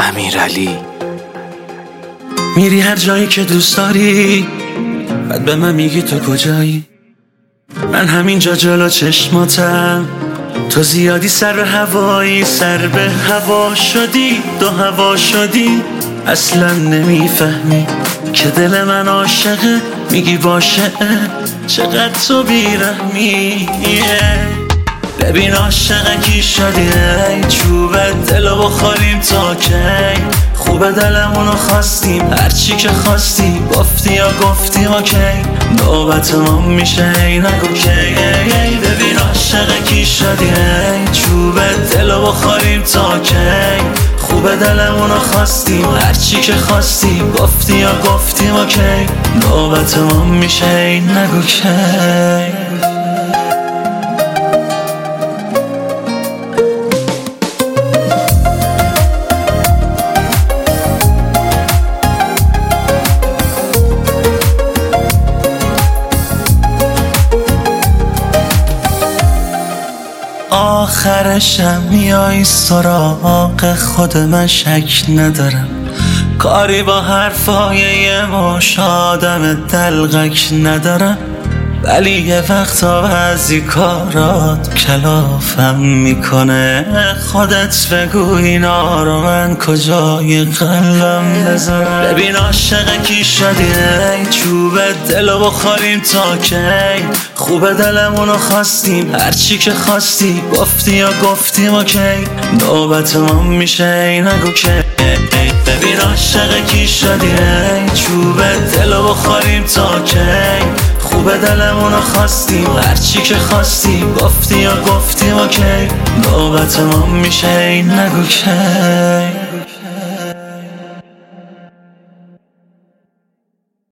امیرعلی. میری هر جایی که دوست داری، بعد به من میگی تو کجایی. من همینجا جلو چشماتم، تو زیادی سر به هوایی، سر به هوا شدی، دو هوا شدی. اصلا نمیفهمی که دل من عاشقه، میگی باشه چقدر تو بیرحمی. ببین عاشق کی شدی، چوب دلو بخوریم تا کی. خوبه دلمونو خواستیم، هرچی که خواستی گفتی یا گفتیم اوکی. نوبت ما میشه نگو کی. ببین عاشق کی شدی، چوب دلو بخوریم تا کی. خوبه دلمونو خواستیم، هرچی که خواستی گفتی یا گفتیم اوکی. نوبت ما میشه نگو کی. آخرشم میای سراغ خود، من شک ندارم. کاری با حرفای یه مش آدم دلغک ندارم، ولی یه وقتا بعضی کارات کلافم میکنه. خودت بگو اینا رو من کجای قلبم بذارم. ببین عاشق کی شدی، چوب دلو بخوریم تا کی. خوبه دلمونو خواستیم، هرچی که خواستی گفتی یا گفتیم اوکی. نوبت ما میشه نگو که. ببین عاشق کی شدی، چوب دلو بخوریم تا کی. خوبه دلمونو خواستیم، هرچی که خواستی گفتی یا گفتیم اوکی. نوبت ما میشه نگو کی.